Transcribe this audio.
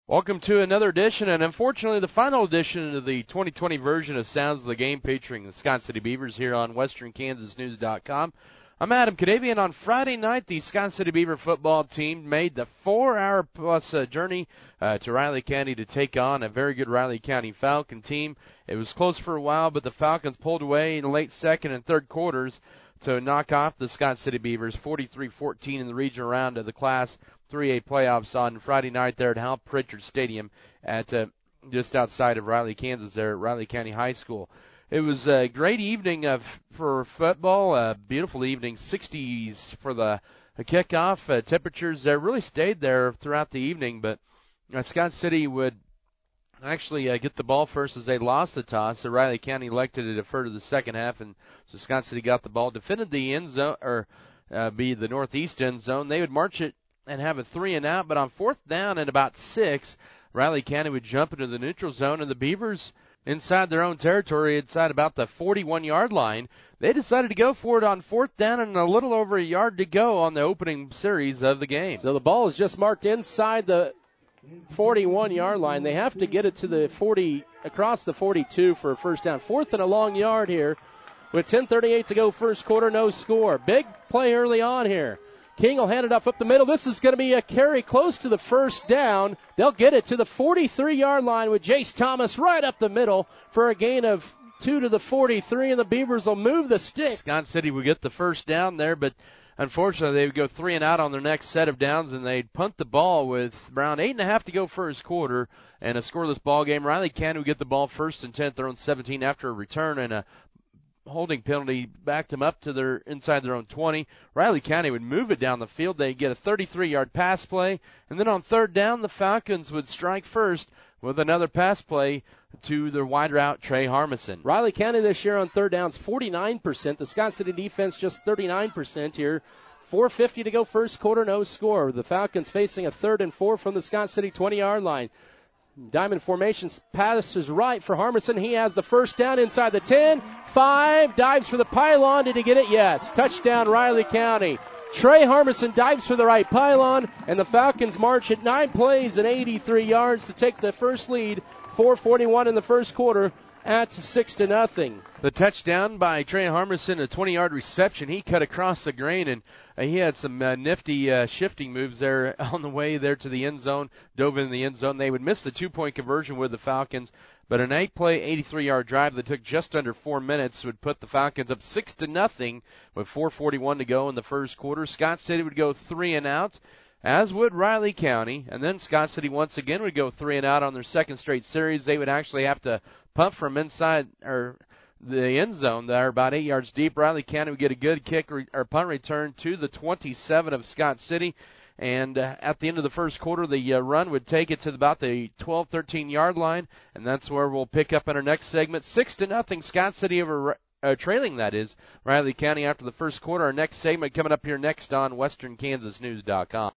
Welcome to another edition, and unfortunately the final edition of the 2020 version of Sounds of the Game featuring the Scott City Beavers here on WesternKansasNews.com. I'm Adam Cadavian. On Friday night, the Scott City Beaver football team made the 4-hour-plus journey to Riley County to take on a very good Riley County Falcon team. It was close for a while, but the Falcons pulled away in the late second and third quarters to knock off the Scott City Beavers 43-14 in the regional round of the Class 3A playoffs on Friday night there at Hal Pritchard Stadium at just outside of Riley, Kansas there at Riley County High School. It was a great evening for football, a beautiful evening, 60s for the kickoff. Temperatures there really stayed there throughout the evening, but Scott City would actually get the ball first as they lost the toss. So Riley County elected to defer to the second half, and so Scott City got the ball, defended the end zone, or be the northeast end zone. They would march it and have a 3-and-out, but on fourth down at about 6, Riley County would jump into the neutral zone, and the Beavers inside their own territory, inside about the 41-yard line, they decided to go for it on fourth down and a little over a yard to go on the opening series of the game. So the ball is just marked inside the 41-yard line. They have to get it to the 40, across the 42 for a first down. Fourth and a long yard here with 10:38 to go first quarter, no score. Big play early on here. King will hand it up the middle. This is going to be a carry close to the first down. They'll get it to the 43-yard line with Jace Thomas right up the middle for a gain of 2 to the 43, and the Beavers will move the stick. Scott City would get the first down there, but unfortunately they would go 3-and-out on their next set of downs, and they'd punt the ball with around 8.5 to go first quarter and a scoreless ball game. Riley County would get the ball first and 10 their own 17 after a return, and a holding penalty backed them up to their inside their own 20. Riley County would move it down the field. They'd get a 33-yard pass play, and then on third down, the Falcons would strike first with another pass play to their wide route, Trey Harmison. Riley County this year on third downs, 49%. The Scott City defense just 39% here. 4:50 to go first quarter, no score. The Falcons facing a 3rd and 4 from the Scott City 20-yard line. Diamond formation passes right for Harmison. He has the first down inside the 10. 5, dives for the pylon. Did he get it? Yes. Touchdown, Riley County. Trey Harmison dives for the right pylon, and the Falcons march at 9 plays and 83 yards to take the first lead. 4:41 in the first quarter at 6-0. The touchdown by Trey Harmison, a 20-yard reception. He cut across the grain, and he had some nifty shifting moves there on the way there to the end zone, dove in the end zone. They would miss the 2-point conversion with the Falcons, but an 8-play, 83-yard drive that took just under 4 minutes would put the Falcons up 6-0 with 4:41 to go in the first quarter. Scott City would go 3-and-out, as would Riley County, and then Scott City once again would go 3-and-out on their second straight series. They would actually have to punt from inside or the end zone there, about 8 yards deep. Riley County would get a good kick or punt return to the 27 of Scott City. And at the end of the first quarter, the run would take it to about the 12, 13-yard line, and that's where we'll pick up in our next segment. 6-0, Scott City over trailing, that is, Riley County after the first quarter. Our next segment coming up here next on WesternKansasNews.com.